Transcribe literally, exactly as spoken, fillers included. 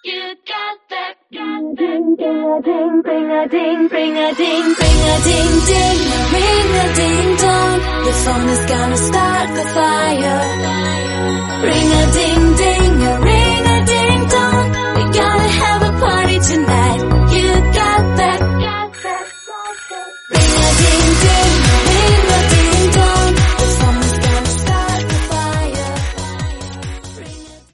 You got that, got that. Ding a ding, bring a ding, bring a ding, bring a ding ding, ring a ding dong. Your phone is gonna start the fire. Ring a ding